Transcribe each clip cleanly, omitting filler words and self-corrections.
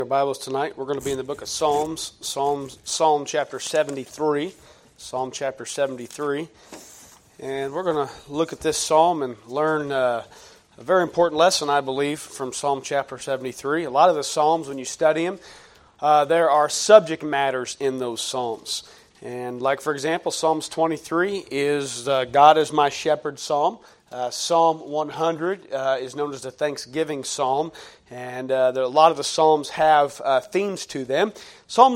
Our Bibles tonight, we're going to be in the book of Psalm chapter 73. Psalm chapter 73. And we're going to look at this psalm and learn a very important lesson, I believe, from Psalm chapter 73. A lot of the psalms, when you study them, there are subject matters in those psalms. And like, for example, Psalms 23 is God is my shepherd psalm. Psalm 100 is known as the Thanksgiving Psalm, and a lot of the Psalms have themes to them. Psalm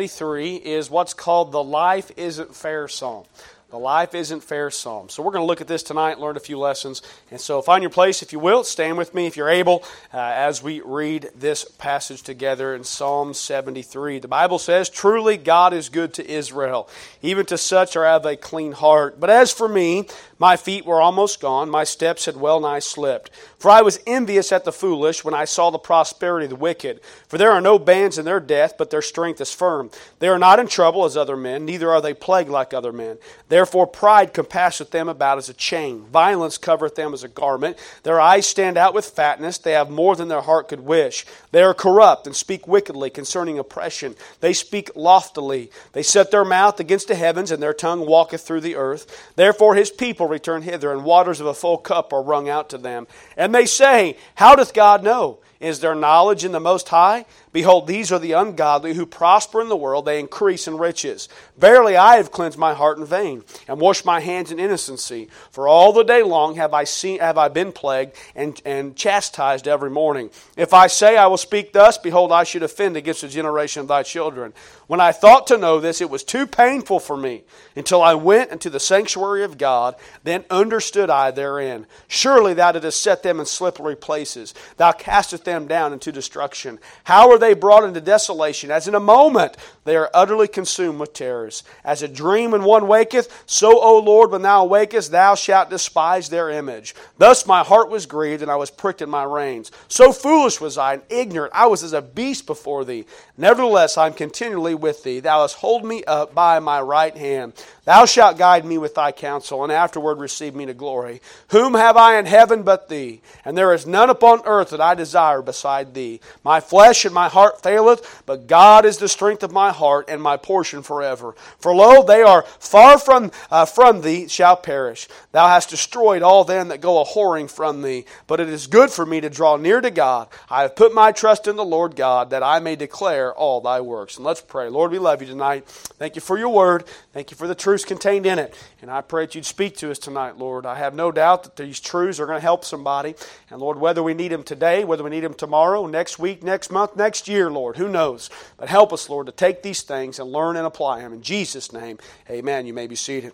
73 is what's called the Life Isn't Fair Psalm. The Life Isn't Fair Psalm. So we're going to look at this tonight, learn a few lessons. And so find your place, if you will. Stand with me if you're able as we read this passage together in Psalm 73. The Bible says, "Truly God is good to Israel, even to such are have a clean heart. But as for me, my feet were almost gone, my steps had well nigh slipped. For I was envious at the foolish when I saw the prosperity of the wicked. For there are no bands in their death, but their strength is firm. They are not in trouble as other men, neither are they plagued like other men. Therefore pride compasseth them about as a chain. Violence covereth them as a garment. Their eyes stand out with fatness. They have more than their heart could wish. They are corrupt and speak wickedly concerning oppression. They speak loftily. They set their mouth against the heavens, and their tongue walketh through the earth. Therefore his people return hither, and waters of a full cup are wrung out to them. And they say, How doth God know? Is there knowledge in the Most High? Behold, these are the ungodly who prosper in the world, they increase in riches. Verily I have cleansed my heart in vain, and washed my hands in innocency. For all the day long have I been plagued, and chastised every morning. If I say I will speak thus, behold, I should offend against the generation of thy children. When I thought to know this, it was too painful for me, until I went into the sanctuary of God, then understood I therein. Surely thou didst set them in slippery places. Thou castest them down into destruction. How are they brought into desolation? As in a moment they are utterly consumed with terrors. As a dream when one waketh, so, O Lord, when thou awakest, thou shalt despise their image. Thus my heart was grieved, and I was pricked in my reins. So foolish was I, and ignorant. I was as a beast before thee. Nevertheless I am continually with thee. Thou hast hold me up by my right hand. Thou shalt guide me with thy counsel, and afterward receive me to glory. Whom have I in heaven but thee? And there is none upon earth that I desire beside thee. My flesh and my heart faileth, but God is the strength of my heart, and my portion forever. For lo, they are far from thee shall perish. Thou hast destroyed all them that go a-whoring from thee. But it is good for me to draw near to God. I have put my trust in the Lord God, that I may declare all thy works." And let's pray. Lord, we love you tonight. Thank you for your word. Thank you for the truths contained in it. And I pray that you'd speak to us tonight, Lord. I have no doubt that these truths are going to help somebody. And Lord, whether we need them today, whether we need them tomorrow, next week, next month, next year, Lord, who knows? But help us, Lord, to take these things and learn and apply them. In Jesus' name, amen. You may be seated.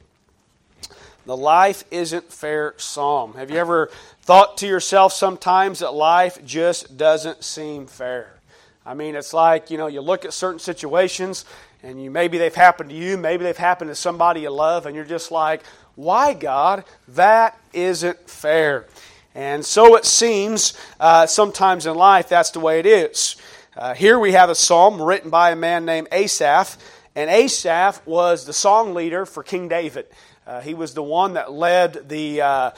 The Life Isn't Fair Psalm. Have you ever thought to yourself sometimes that life just doesn't seem fair? I mean, it's like, you look at certain situations, and maybe they've happened to you, maybe they've happened to somebody you love, and you're just like, why, God? That isn't fair. And so it seems sometimes in life that's the way it is. Here we have a psalm written by a man named Asaph, and Asaph was the song leader for King David. He was the one that led the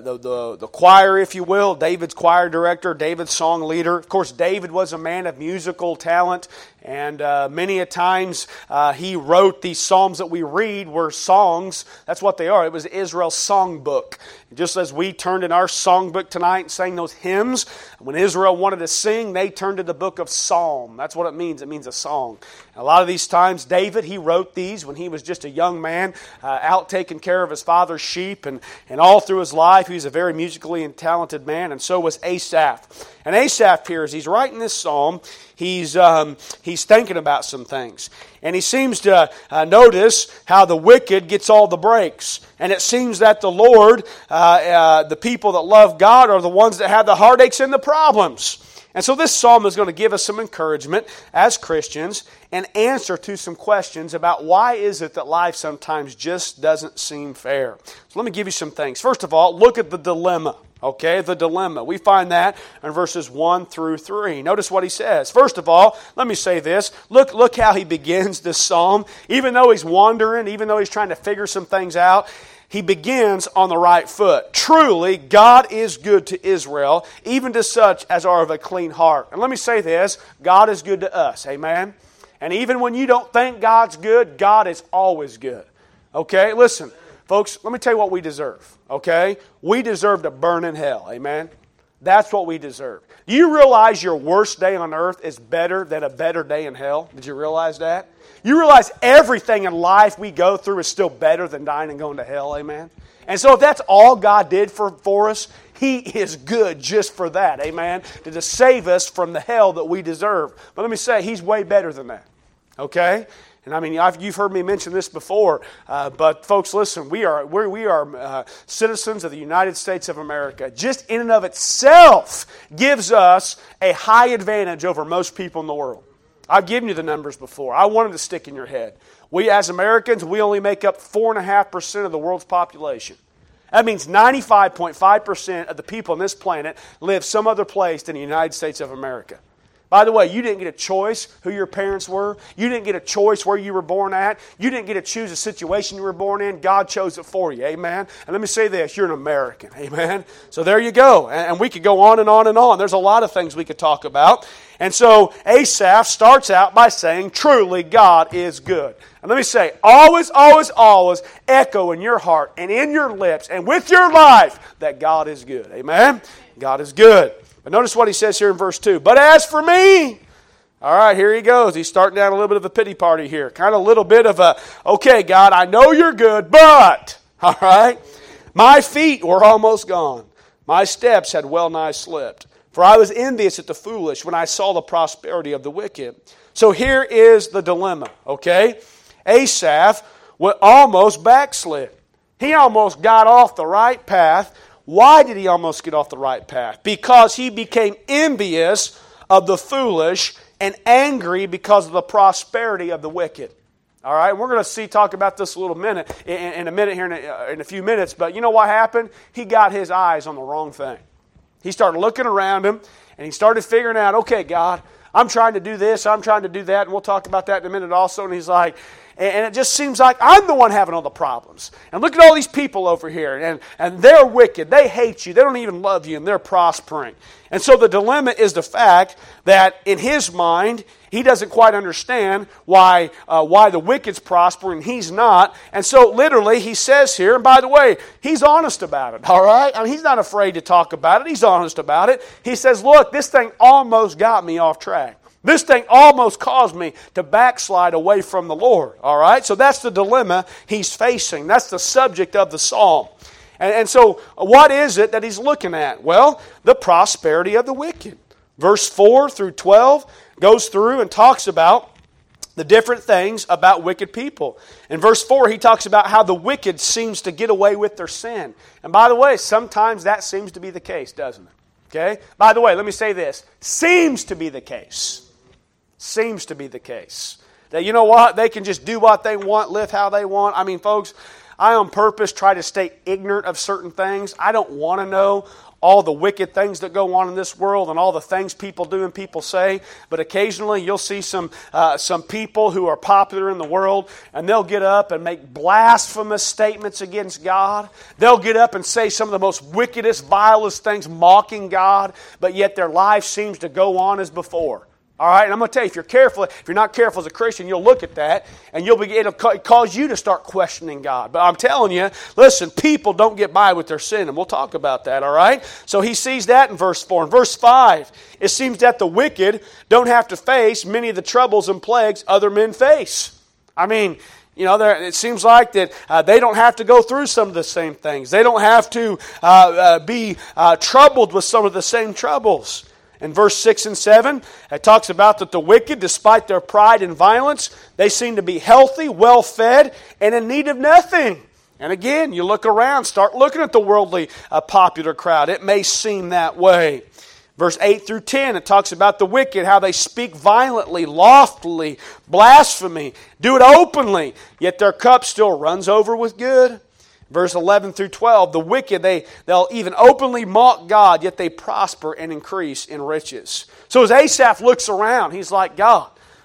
choir, if you will, David's choir director, David's song leader. Of course, David was a man of musical talent, and many a times he wrote these psalms that we read were songs. That's what they are. It was Israel's songbook. Just as we turned in our songbook tonight and sang those hymns, when Israel wanted to sing, they turned to the book of Psalm. That's what it means. It means a song. And a lot of these times, David, he wrote these when he was just a young man, out taking care of his father's sheep, and all through his life, he was a very musically and talented man, and so was Asaph. And Asaph here, as he's writing this psalm, he's thinking about some things. And he seems to notice how the wicked gets all the breaks. And it seems that the Lord, the people that love God, are the ones that have the heartaches and the problems. And so this psalm is going to give us some encouragement as Christians and answer to some questions about why is it that life sometimes just doesn't seem fair. So let me give you some things. First of all, look at the dilemma. Okay, the dilemma. We find that in verses 1 through 3. Notice what he says. First of all, let me say this. Look how he begins this psalm. Even though he's wandering, even though he's trying to figure some things out, he begins on the right foot. Truly, God is good to Israel, even to such as are of a clean heart. And let me say this, God is good to us, amen? And even when you don't think God's good, God is always good. Okay, listen, folks, let me tell you what we deserve, okay? We deserve to burn in hell, amen? That's what we deserve. Do you realize your worst day on earth is better than a better day in hell? Did you realize that? You realize everything in life we go through is still better than dying and going to hell, amen? And so if that's all God did for us, He is good just for that, amen? To save us from the hell that we deserve. But let me say, He's way better than that, okay? And I mean, you've heard me mention this before, but folks, listen, we are citizens of the United States of America. Just in and of itself gives us a high advantage over most people in the world. I've given you the numbers before. I want them to stick in your head. We as Americans, we only make up 4.5% of the world's population. That means 95.5% of the people on this planet live some other place than the United States of America. By the way, you didn't get a choice who your parents were. You didn't get a choice where you were born at. You didn't get to choose a situation you were born in. God chose it for you. Amen? And let me say this, you're an American. Amen? So there you go. And we could go on and on and on. There's a lot of things we could talk about. And so Asaph starts out by saying, truly God is good. And let me say, always, always, always echo in your heart and in your lips and with your life that God is good. Amen? God is good. But notice what he says here in verse 2. But as for me, all right, here he goes. He's starting down a little bit of a pity party here. Kind of a little bit of a, okay, God, I know you're good, but, all right, my feet were almost gone. My steps had well nigh slipped. For I was envious at the foolish when I saw the prosperity of the wicked. So here is the dilemma, okay? Asaph almost backslid. He almost got off the right path. Why did he almost get off the right path? Because he became envious of the foolish and angry because of the prosperity of the wicked. All right, we're going to talk about this a little minute, in a minute here, in a few minutes. But you know what happened? He got his eyes on the wrong thing. He started looking around him, and he started figuring out, okay, God, I'm trying to do this, I'm trying to do that, and we'll talk about that in a minute also. And he's like, and it just seems like I'm the one having all the problems. And look at all these people over here, and they're wicked, they hate you, they don't even love you, and they're prospering. And so the dilemma is the fact that in his mind, he doesn't quite understand why the wicked's prospering and he's not. And so literally he says here, and by the way, he's honest about it, all right? I mean, he's not afraid to talk about it. He's honest about it. He says, look, this thing almost got me off track. This thing almost caused me to backslide away from the Lord, all right? So that's the dilemma he's facing. That's the subject of the psalm. And so what is it that he's looking at? Well, the prosperity of the wicked. Verse 4 through 12 goes through and talks about the different things about wicked people. In verse 4, he talks about how the wicked seems to get away with their sin. And by the way, sometimes that seems to be the case, doesn't it? Okay? By the way, let me say this. Seems to be the case. Seems to be the case. That you know what? They can just do what they want, live how they want. I mean, folks, I on purpose try to stay ignorant of certain things. I don't want to know all the wicked things that go on in this world and all the things people do and people say. But occasionally you'll see some people who are popular in the world, and they'll get up and make blasphemous statements against God. They'll get up and say some of the most wickedest, vilest things mocking God, but yet their life seems to go on as before. All right, and I'm going to tell you, if you're not careful as a Christian, you'll look at that, and it'll cause you to start questioning God. But I'm telling you, listen, people don't get by with their sin, and we'll talk about that, all right? So he sees that in verse 4. In verse 5, it seems that the wicked don't have to face many of the troubles and plagues other men face. I mean, you know, it seems like that they don't have to go through some of the same things. They don't have to be troubled with some of the same troubles. In verse 6 and 7, it talks about that the wicked, despite their pride and violence, they seem to be healthy, well-fed, and in need of nothing. And again, you look around, start looking at the worldly popular crowd. It may seem that way. Verse 8 through 10, it talks about the wicked, how they speak violently, loftily, blasphemy, do it openly, yet their cup still runs over with good. Verse 11 through 12, the wicked, they'll even openly mock God, yet they prosper and increase in riches. So as Asaph looks around, he's like, God,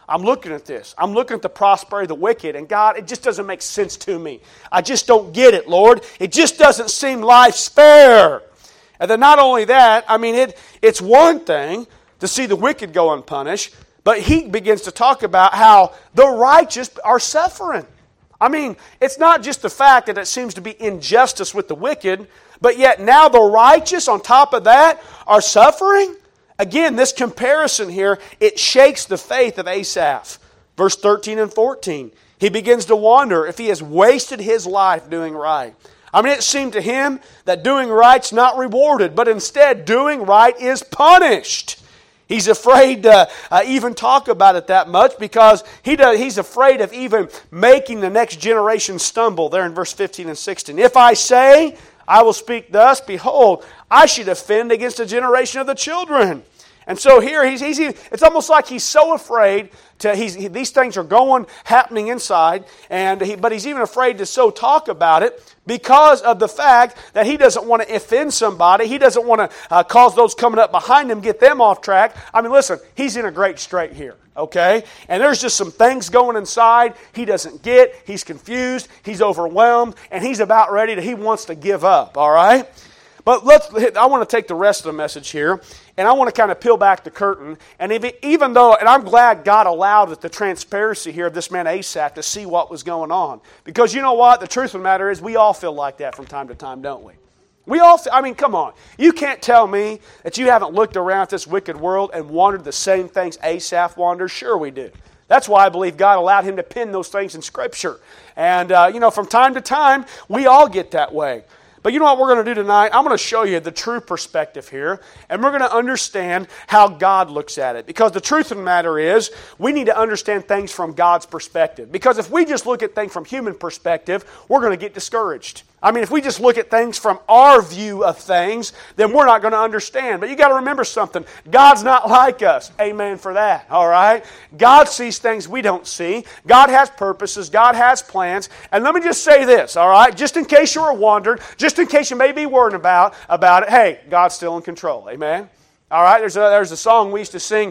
I'm looking at this. I'm looking at the prosperity of the wicked, and God, it just doesn't make sense to me. I just don't get it, Lord. It just doesn't seem life's fair. And then not only that, I mean, it's one thing to see the wicked go unpunished, but he begins to talk about how the righteous are suffering. I mean, it's not just the fact that it seems to be injustice with the wicked, but yet now the righteous on top of that are suffering. Again, this comparison here, it shakes the faith of Asaph. Verse 13 and 14. He begins to wonder if he has wasted his life doing right. I mean, it seemed to him that doing right's not rewarded, but instead doing right is punished. He's afraid to even talk about it that much because he's afraid of even making the next generation stumble. There in verse 15 and 16. If I say, I will speak thus, behold, I should offend against a generation of the children. And so here, it's almost like he's so afraid these things are happening inside, but he's even afraid to so talk about it because of the fact that he doesn't want to offend somebody. He doesn't want to cause those coming up behind him, get them off track. I mean, listen, he's in a great strait here, okay? And there's just some things going inside he doesn't get. He's confused. He's overwhelmed. And he's about ready he wants to give up, all right? But I want to take the rest of the message here, and I want to kind of peel back the curtain. And even though, and I'm glad God allowed the transparency here of this man Asaph to see what was going on. Because you know what? The truth of the matter is we all feel like that from time to time, don't we? We all, I mean, come on. You can't tell me that you haven't looked around at this wicked world and wondered the same things Asaph wonders. Sure we do. That's why I believe God allowed him to pen those things in Scripture. And, from time to time, we all get that way. But you know what we're going to do tonight? I'm going to show you the true perspective here, and we're going to understand how God looks at it. Because the truth of the matter is, we need to understand things from God's perspective. Because if we just look at things from human perspective, we're going to get discouraged. I mean, if we just look at things from our view of things, then we're not going to understand. But you got to remember something. God's not like us. Amen for that. All right? God sees things we don't see. God has purposes. God has plans. And let me just say this, all right? Just in case you were wondering, just in case you may be worried about it, hey, God's still in control. Amen? All right? There's a song we used to sing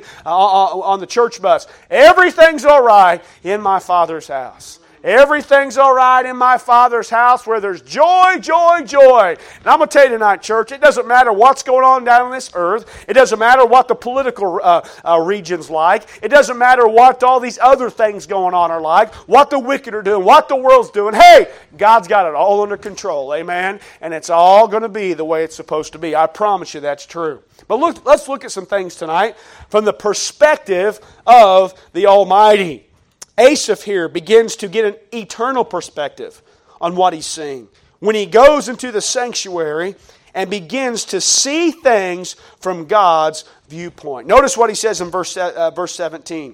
on the church bus. Everything's all right in my Father's house. Everything's all right in my Father's house where there's joy, joy, joy. And I'm going to tell you tonight, church, it doesn't matter what's going on down on this earth. It doesn't matter what the political region's like. It doesn't matter what all these other things going on are like, what the wicked are doing, what the world's doing. Hey, God's got it all under control, amen? And it's all going to be the way it's supposed to be. I promise you that's true. But let's look at some things tonight from the perspective of the Almighty. Asaph here begins to get an eternal perspective on what he's seeing. When he goes into the sanctuary and begins to see things from God's viewpoint. Notice what he says in verse 17.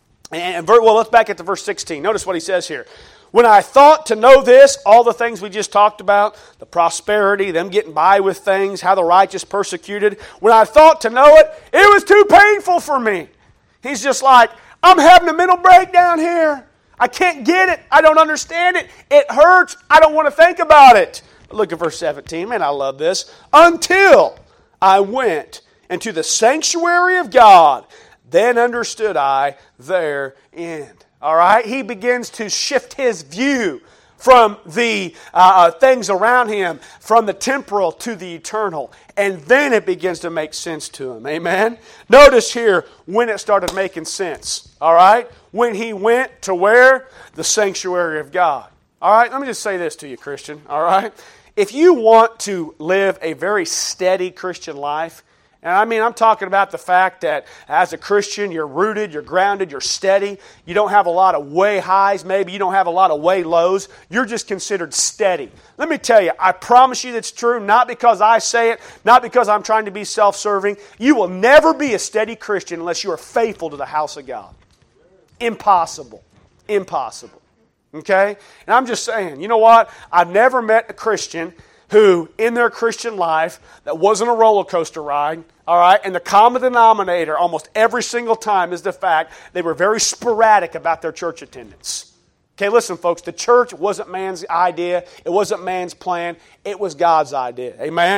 Let's back at to verse 16. Notice what he says here. When I thought to know this, all the things we just talked about, the prosperity, them getting by with things, how the righteous persecuted, when I thought to know it, it was too painful for me. He's just like, I'm having a mental breakdown here. I can't get it. I don't understand it. It hurts. I don't want to think about it. Look at verse 17. Man, I love this. Until I went into the sanctuary of God, then understood I their end. All right? He begins to shift his view from the things around him, from the temporal to the eternal. And then it begins to make sense to him. Amen? Notice here when it started making sense. All right? When he went to where? The sanctuary of God. All right? Let me just say this to you, Christian. All right? If you want to live a very steady Christian life, and I mean, I'm talking about the fact that as a Christian, you're rooted, you're grounded, you're steady. You don't have a lot of way highs, maybe. You don't have a lot of way lows. You're just considered steady. Let me tell you, I promise you that's true, not because I say it, not because I'm trying to be self-serving. You will never be a steady Christian unless you are faithful to the house of God. Impossible. Impossible. Okay? And I'm just saying, you know what? I've never met a Christian who, in their Christian life, that wasn't a roller coaster ride, all right? And the common denominator almost every single time is the fact they were very sporadic about their church attendance. Okay, listen, folks, the church wasn't man's idea. It wasn't man's plan. It was God's idea. Amen?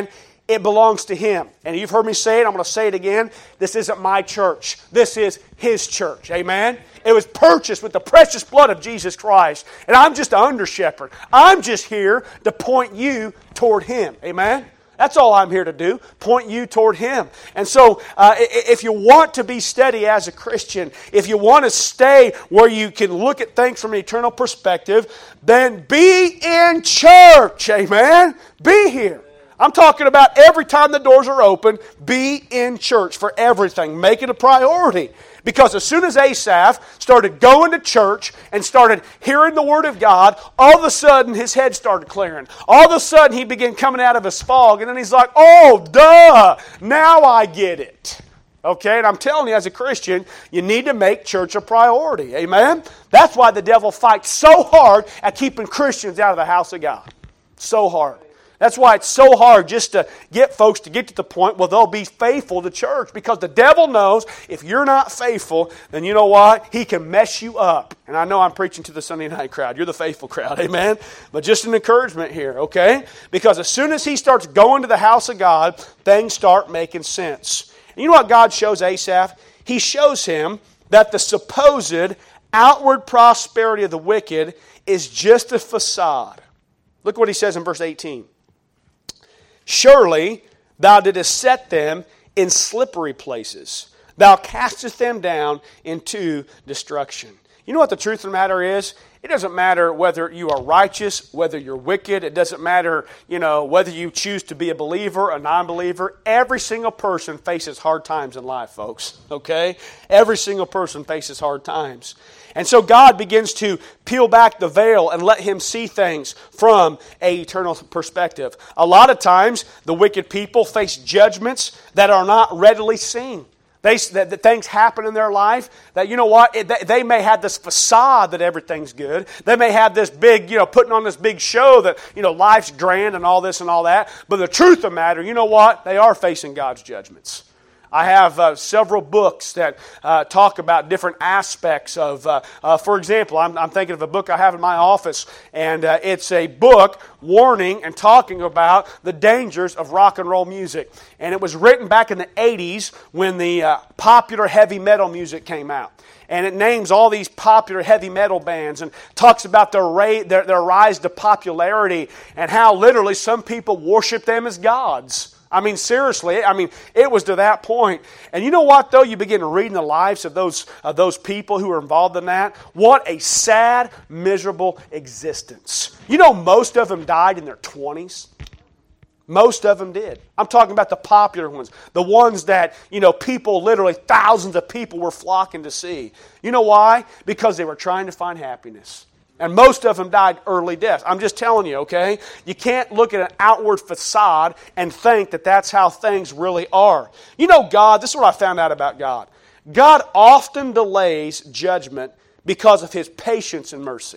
it belongs to Him. And you've heard me say it, I'm going to say it again. This isn't my church. This is His church. Amen? It was purchased with the precious blood of Jesus Christ. And I'm just an under-shepherd. I'm just here to point you toward Him. Amen? That's all I'm here to do, point you toward Him. And so, if you want to be steady as a Christian, if you want to stay where you can look at things from an eternal perspective, then be in church, amen? Be here. I'm talking about every time the doors are open, be in church for everything. Make it a priority. Because as soon as Asaph started going to church and started hearing the Word of God, all of a sudden his head started clearing. All of a sudden he began coming out of his fog, and then he's like, oh, duh, now I get it. Okay, and I'm telling you, as a Christian, you need to make church a priority. Amen? That's why the devil fights so hard at keeping Christians out of the house of God. So hard. That's why it's so hard just to get folks to get to the point where they'll be faithful to church. Because the devil knows if you're not faithful, then you know what? He can mess you up. And I know I'm preaching to the Sunday night crowd. You're the faithful crowd, amen? But just an encouragement here, okay? Because as soon as he starts going to the house of God, things start making sense. And you know what God shows Asaph? He shows him that the supposed outward prosperity of the wicked is just a facade. Look what he says in verse 18. Surely thou didst set them in slippery places. Thou castest them down into destruction. You know what the truth of the matter is? It doesn't matter whether you are righteous, whether you're wicked. It doesn't matter, whether you choose to be a believer, a non-believer. Every single person faces hard times in life, folks. Okay? Every single person faces hard times. And so God begins to peel back the veil and let him see things from an eternal perspective. A lot of times, the wicked people face judgments that are not readily seen. That things happen in their life that, you know what, they may have this facade that everything's good. They may have this big, putting on this big show that, life's grand and all this and all that. But the truth of the matter, you know what? They are facing God's judgments. I have several books that talk about different aspects of, for example, I'm thinking of a book I have in my office, and it's a book warning and talking about the dangers of rock and roll music. And it was written back in the 80s when the popular heavy metal music came out. And it names all these popular heavy metal bands and talks about their rise to popularity and how literally some people worship them as gods. I mean, seriously, it was to that point. And you know what, though? You begin reading the lives of those people who are involved in that. What a sad, miserable existence. You know, most of them died in their 20s. Most of them did. I'm talking about the popular ones. The ones that, people, literally thousands of people were flocking to see. You know why? Because they were trying to find happiness. And most of them died early deaths. I'm just telling you, okay? You can't look at an outward facade and think that that's how things really are. You know, God, this is what I found out about God. God often delays judgment because of His patience and mercy.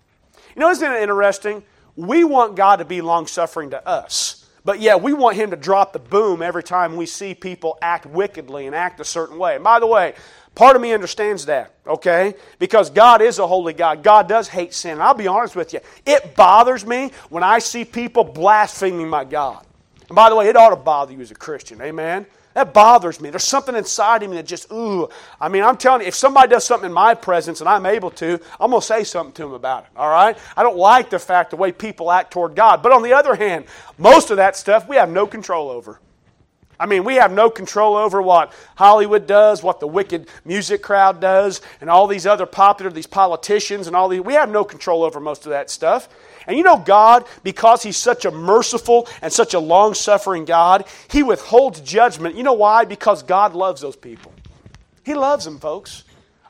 You know, isn't it interesting? We want God to be long-suffering to us. But yeah, we want Him to drop the boom every time we see people act wickedly and act a certain way. And by the way, part of me understands that, okay? Because God is a holy God. God does hate sin. And I'll be honest with you, it bothers me when I see people blaspheming my God. And by the way, it ought to bother you as a Christian, amen? That bothers me. There's something inside of me that just, I'm telling you, if somebody does something in my presence and I'm able to, I'm going to say something to them about it, all right? I don't like the way people act toward God. But on the other hand, most of that stuff we have no control over. We have no control over what Hollywood does, what the wicked music crowd does, and all these other these politicians and all these. We have no control over most of that stuff. And you know, God, because He's such a merciful and such a long-suffering God, He withholds judgment. You know why? Because God loves those people. He loves them, folks.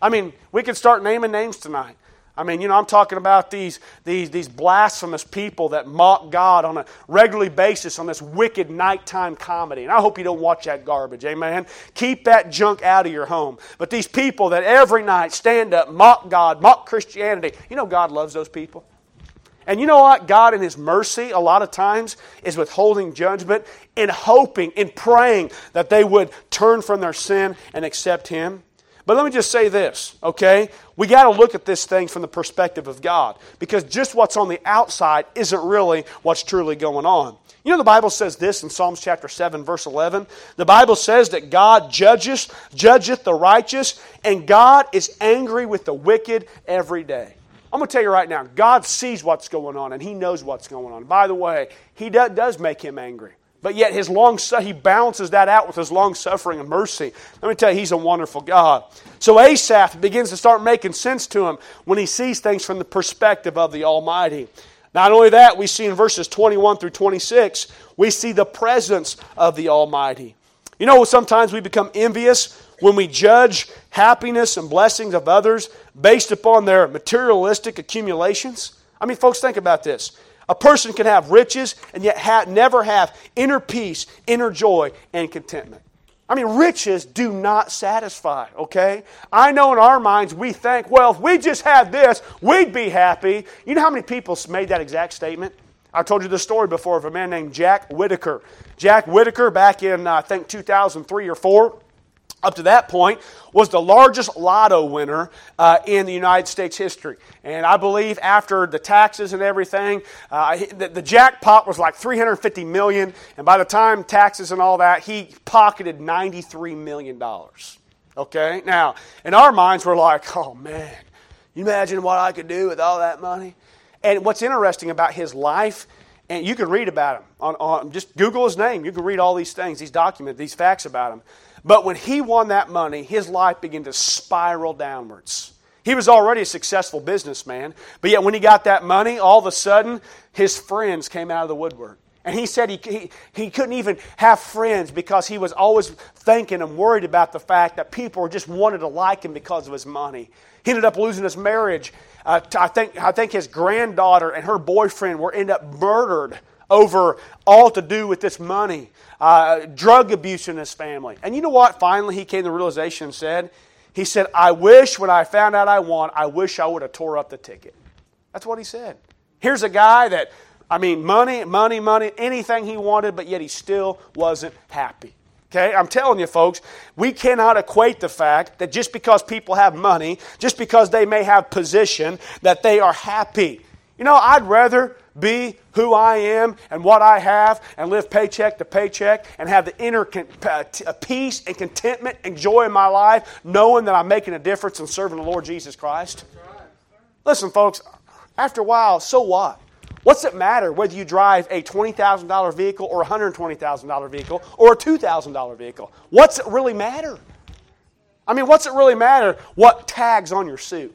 We could start naming names tonight. I'm talking about these blasphemous people that mock God on a regular basis on this wicked nighttime comedy. And I hope you don't watch that garbage, amen? Keep that junk out of your home. But these people that every night stand up, mock God, mock Christianity, you know God loves those people. And you know what? God in His mercy a lot of times is withholding judgment in hoping, in praying that they would turn from their sin and accept Him. But let me just say this, okay? We got to look at this thing from the perspective of God. Because just what's on the outside isn't really what's truly going on. You know the Bible says this in Psalms chapter 7, verse 11. The Bible says that God judgeth the righteous, and God is angry with the wicked every day. I'm going to tell you right now, God sees what's going on, and He knows what's going on. By the way, He does make Him angry. But yet He balances that out with His long-suffering and mercy. Let me tell you, He's a wonderful God. So Asaph begins to start making sense to him when he sees things from the perspective of the Almighty. Not only that, we see in verses 21 through 26, we see the presence of the Almighty. You know, sometimes we become envious when we judge happiness and blessings of others based upon their materialistic accumulations. I mean, folks, think about this. A person can have riches and yet never have inner peace, inner joy, and contentment. I mean, riches do not satisfy, okay? I know in our minds we think, well, if we just had this, we'd be happy. You know how many people made that exact statement? I told you the story before of a man named Jack Whitaker. Jack Whitaker, back in, I think, 2003 or 4, up to that point, was the largest lotto winner in the United States history. And I believe after the taxes and everything, the jackpot was like $350 million. And by the time taxes and all that, he pocketed $93 million. Okay? Now, in our minds, we're like, oh man, you imagine what I could do with all that money? And what's interesting about his life, and you can read about him, just Google his name. You can read all these things, these documents, these facts about him. But when he won that money, his life began to spiral downwards. He was already a successful businessman, but yet when he got that money, all of a sudden, his friends came out of the woodwork. And he said he couldn't even have friends because he was always thinking and worried about the fact that people just wanted to like him because of his money. He ended up losing his marriage. I think his granddaughter and her boyfriend ended up murdered over all to do with this money. Drug abuse in his family. And you know what? Finally, he came to the realization and said, I wish when I found out I won, I wish I would have tore up the ticket. That's what he said. Here's a guy that, money, anything he wanted, but yet he still wasn't happy. Okay, I'm telling you folks, we cannot equate the fact that just because people have money, just because they may have position, that they are happy. You know, I'd rather be who I am and what I have and live paycheck to paycheck and have the inner peace and contentment and joy in my life knowing that I'm making a difference in serving the Lord Jesus Christ. Listen, folks, after a while, so what? What's it matter whether you drive a $20,000 vehicle or a $120,000 vehicle or a $2,000 vehicle? What's it really matter? What's it really matter what tags on your suit?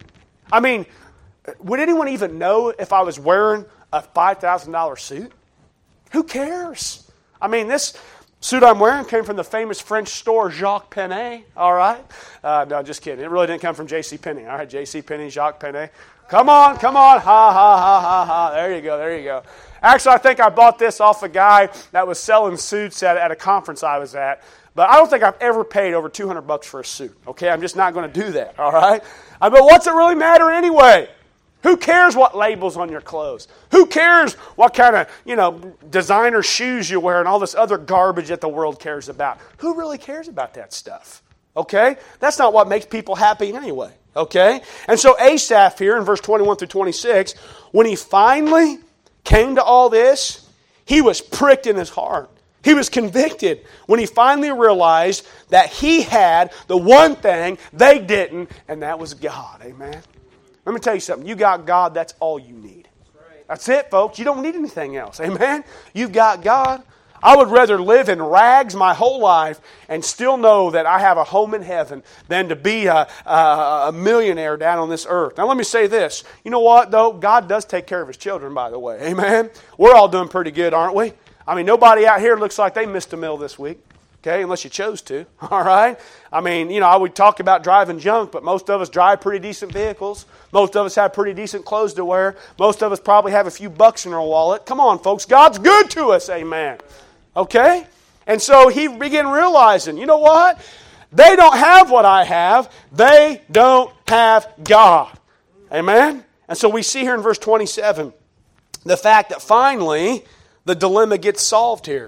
Would anyone even know if I was wearing a $5,000 suit? Who cares? This suit I'm wearing came from the famous French store Jacques Penney, all right? No, just kidding. It really didn't come from J.C. Penney, all right? J.C. Penney, Jacques Penney. Come on, ha, ha, ha, ha, ha. There you go. Actually, I think I bought this off a guy that was selling suits at a conference I was at. But I don't think I've ever paid over $200 for a suit, okay? I'm just not going to do that, all right? But what's it really matter anyway? Who cares what labels on your clothes? Who cares what kind of, designer shoes you wear and all this other garbage that the world cares about? Who really cares about that stuff? Okay? That's not what makes people happy anyway. Okay? And so Asaph here in verse 21 through 26, when he finally came to all this, he was pricked in his heart. He was convicted when he finally realized that he had the one thing they didn't, and that was God. Amen? Let me tell you something. You got God, that's all you need. That's it, folks. You don't need anything else. Amen? You've got God. I would rather live in rags my whole life and still know that I have a home in heaven than to be a millionaire down on this earth. Now let me say this. You know what, though? God does take care of His children, by the way. Amen? We're all doing pretty good, aren't we? Nobody out here looks like they missed a meal this week. Okay, unless you chose to, all right? I would talk about driving junk, but most of us drive pretty decent vehicles. Most of us have pretty decent clothes to wear. Most of us probably have a few bucks in our wallet. Come on, folks, God's good to us, amen. Okay? And so he began realizing, you know what? They don't have what I have. They don't have God. Amen? And so we see here in verse 27 the fact that finally the dilemma gets solved here.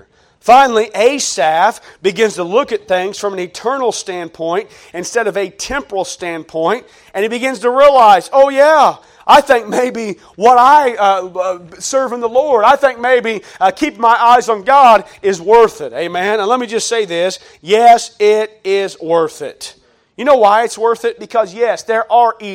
Finally, Asaph begins to look at things from an eternal standpoint instead of a temporal standpoint, and he begins to realize, oh yeah, I think maybe what I serve in the Lord, I think maybe keeping my eyes on God is worth it. Amen? And let me just say this, yes, it is worth it. You know why it's worth it? Because yes, there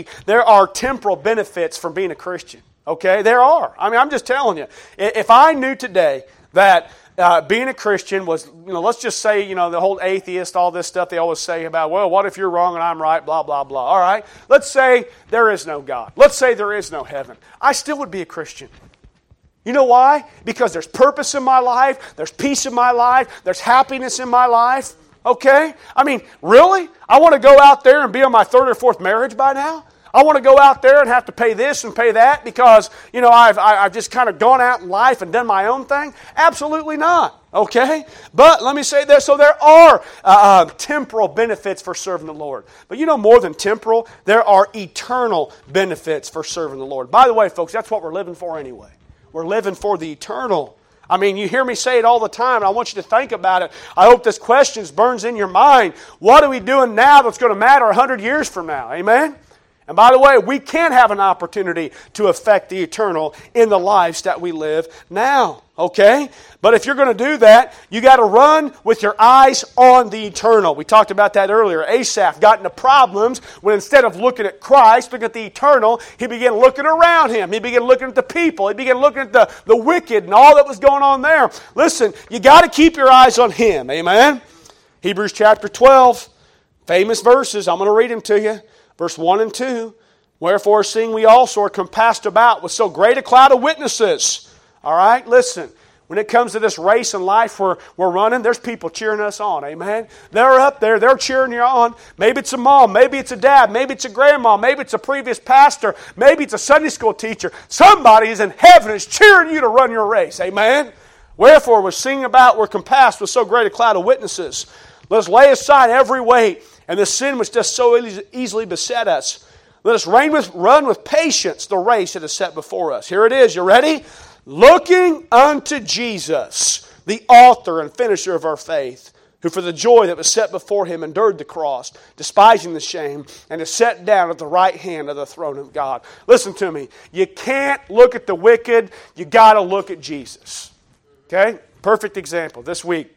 are temporal benefits from being a Christian. Okay? There are. I mean, I'm just telling you. If I knew today that being a Christian was, let's just say, the whole atheist, all this stuff they always say about, well, what if you're wrong and I'm right, blah, blah, blah. All right, let's say there is no God. Let's say there is no heaven. I still would be a Christian. You know why? Because there's purpose in my life, there's peace in my life, there's happiness in my life. Okay? I mean, really? I want to go out there and be on my third or fourth marriage by now? I want to go out there and have to pay this and pay that because, I've just kind of gone out in life and done my own thing? Absolutely not. Okay? But let me say this. So there are temporal benefits for serving the Lord. But more than temporal, there are eternal benefits for serving the Lord. By the way, folks, that's what we're living for anyway. We're living for the eternal. I mean, you hear me say it all the time, and I want you to think about it. I hope this question burns in your mind. What are we doing now that's going to matter 100 years from now? Amen? And by the way, we can have an opportunity to affect the eternal in the lives that we live now. Okay? But if you're going to do that, you got to run with your eyes on the eternal. We talked about that earlier. Asaph got into problems when instead of looking at Christ, looking at the eternal, he began looking around him. He began looking at the people. He began looking at the wicked and all that was going on there. Listen, you got to keep your eyes on Him. Amen? Hebrews chapter 12, famous verses. I'm going to read them to you. Verse 1 and 2, wherefore seeing we also are compassed about with so great a cloud of witnesses. All right, listen. When it comes to this race in life we're running, there's people cheering us on, amen? They're up there, they're cheering you on. Maybe it's a mom, maybe it's a dad, maybe it's a grandma, maybe it's a previous pastor, maybe it's a Sunday school teacher. Somebody is in heaven is cheering you to run your race, amen? Wherefore we're singing about, we're compassed with so great a cloud of witnesses. Let us lay aside every weight and the sin which does so easily beset us. Let us run with patience the race that is set before us. Here it is. You ready? Looking unto Jesus, the author and finisher of our faith, who for the joy that was set before Him endured the cross, despising the shame, and is set down at the right hand of the throne of God. Listen to me. You can't look at the wicked. You got to look at Jesus. Okay? Perfect example. This week,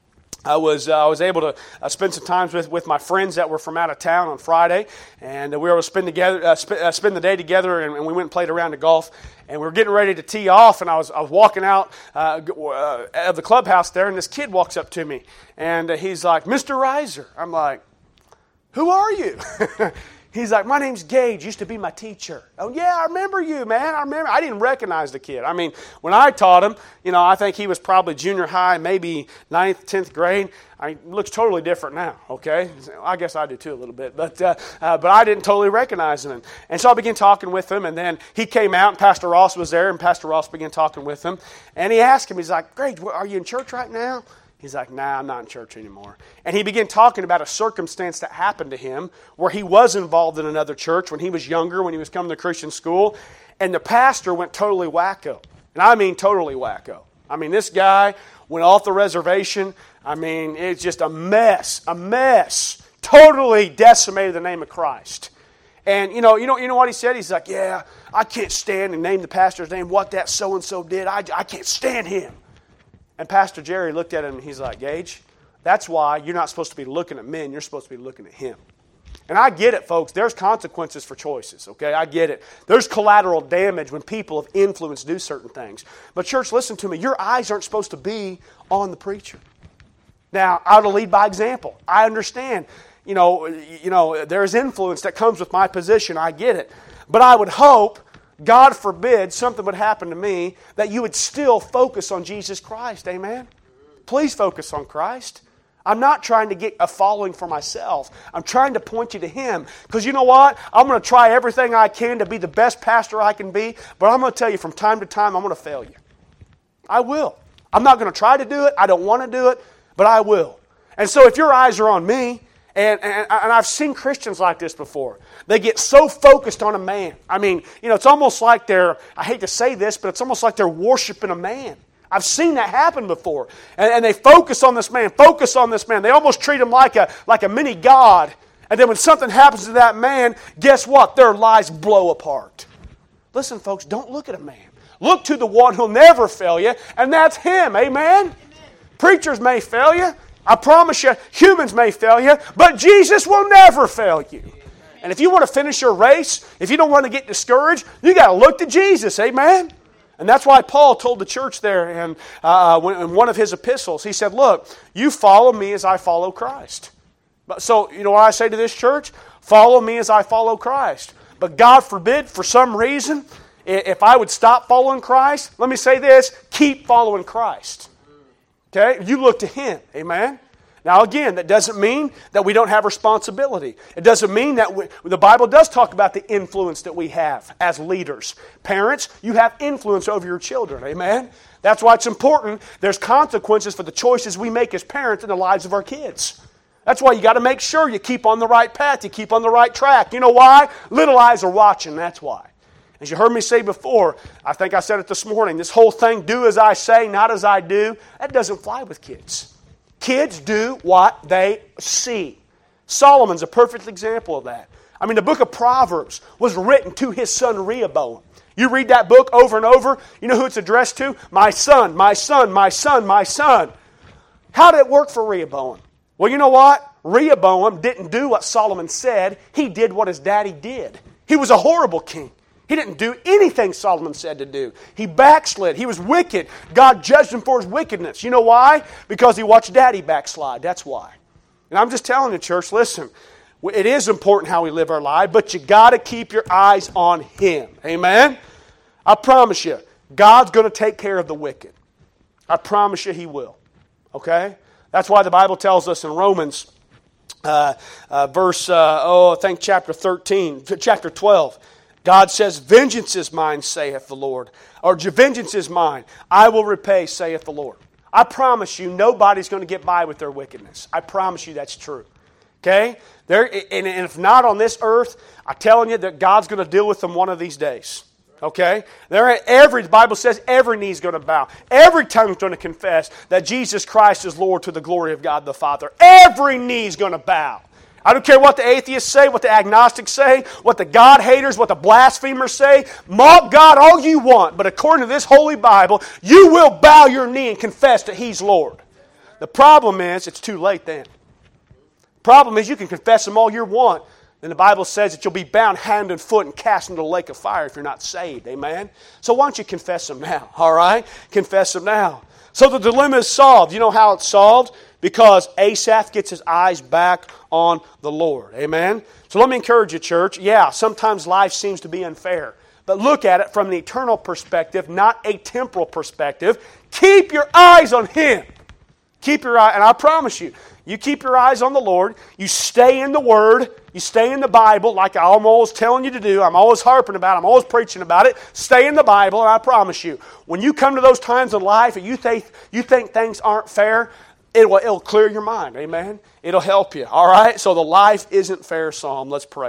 I was able to spend some time with my friends that were from out of town on Friday, and we were able to spend the day together, and we went and played a round of golf, and we were getting ready to tee off, and I was walking out of the clubhouse there, and this kid walks up to me, and he's like, Mr. Reiser. I'm like, who are you? He's like, my name's Gage, used to be my teacher. Oh, yeah, I remember you, man. I didn't recognize the kid. I mean, when I taught him, I think he was probably junior high, maybe 9th, 10th grade. He looks totally different now, okay? I guess I do too a little bit, but I didn't totally recognize him. And so I began talking with him, and then he came out, and Pastor Ross was there, and Pastor Ross began talking with him. And he asked him, he's like, Gage, are you in church right now? He's like, nah, I'm not in church anymore. And he began talking about a circumstance that happened to him where he was involved in another church when he was younger, when he was coming to Christian school. And the pastor went totally wacko. And I mean totally wacko. I mean, this guy went off the reservation. I mean, it's just a mess. Totally decimated the name of Christ. And you know what he said? He's like, yeah, I can't stand, and named the pastor's name, what that so-and-so did. I can't stand him. And Pastor Jerry looked at him and he's like, Gage, that's why you're not supposed to be looking at men. You're supposed to be looking at Him. And I get it, folks. There's consequences for choices, okay? I get it. There's collateral damage when people of influence do certain things. But church, listen to me. Your eyes aren't supposed to be on the preacher. Now, I ought to lead by example. I understand, there's influence that comes with my position. I get it. But I would hope, God forbid, something would happen to me, that you would still focus on Jesus Christ. Amen? Please focus on Christ. I'm not trying to get a following for myself. I'm trying to point you to Him. Because you know what? I'm going to try everything I can to be the best pastor I can be, but I'm going to tell you from time to time, I'm going to fail you. I will. I'm not going to try to do it. I don't want to do it, but I will. And so if your eyes are on me, and I've seen Christians like this before. They get so focused on a man. I mean, it's almost like I hate to say this, but it's almost like they're worshiping a man. I've seen that happen before. And they focus on this man, focus on this man. They almost treat him like a mini God. And then when something happens to that man, guess what? Their lives blow apart. Listen, folks, don't look at a man. Look to the one who'll never fail you, and that's Him. Amen? Preachers may fail you. I promise you, humans may fail you, but Jesus will never fail you. And if you want to finish your race, if you don't want to get discouraged, you got to look to Jesus. Amen? And that's why Paul told the church there in one of his epistles. He said, look, you follow me as I follow Christ. So, you know what I say to this church? Follow me as I follow Christ. But God forbid, for some reason, if I would stop following Christ, let me say this, keep following Christ. Okay? You look to Him. Amen? Now again, that doesn't mean that we don't have responsibility. It doesn't mean that the Bible does talk about the influence that we have as leaders. Parents, you have influence over your children. Amen? That's why it's important. There's consequences for the choices we make as parents in the lives of our kids. That's why you got to make sure you keep on the right path, you keep on the right track. You know why? Little eyes are watching, that's why. As you heard me say before, I think I said it this morning, this whole thing, do as I say, not as I do, that doesn't fly with kids. Kids do what they see. Solomon's a perfect example of that. I mean, the book of Proverbs was written to his son Rehoboam. You read that book over and over, you know who it's addressed to? My son, my son, my son, my son. How did it work for Rehoboam? Well, you know what? Rehoboam didn't do what Solomon said. He did what his daddy did. He was a horrible king. He didn't do anything Solomon said to do. He backslid. He was wicked. God judged him for his wickedness. You know why? Because he watched daddy backslide. That's why. And I'm just telling the church, listen, it is important how we live our life, but you got to keep your eyes on Him. Amen? I promise you, God's going to take care of the wicked. I promise you He will. Okay? That's why the Bible tells us in Romans, chapter 12, God says, vengeance is mine, saith the Lord. Or vengeance is mine, I will repay, saith the Lord. I promise you, nobody's going to get by with their wickedness. I promise you that's true. Okay? And if not on this earth, I'm telling you that God's going to deal with them one of these days. Okay? The Bible says every knee is going to bow. Every tongue is going to confess that Jesus Christ is Lord to the glory of God the Father. Every knee is going to bow. I don't care what the atheists say, what the agnostics say, what the God haters, what the blasphemers say. Mock God all you want, but according to this Holy Bible, you will bow your knee and confess that He's Lord. The problem is, it's too late then. The problem is, you can confess Him all you want. Then the Bible says that you'll be bound hand and foot and cast into the lake of fire if you're not saved. Amen? So why don't you confess Him now? All right? Confess Him now. So the dilemma is solved. You know how it's solved? Because Asaph gets his eyes back on the Lord. Amen? So let me encourage you, church. Yeah, sometimes life seems to be unfair. But look at it from an eternal perspective, not a temporal perspective. Keep your eyes on Him. Keep your eye, and I promise you, you keep your eyes on the Lord. You stay in the Word. You stay in the Bible like I'm always telling you to do. I'm always harping about it. I'm always preaching about it. Stay in the Bible, and I promise you, when you come to those times in life and you think things aren't fair, it'll clear your mind. Amen? It'll help you. All right? So the life isn't fair psalm. Let's pray.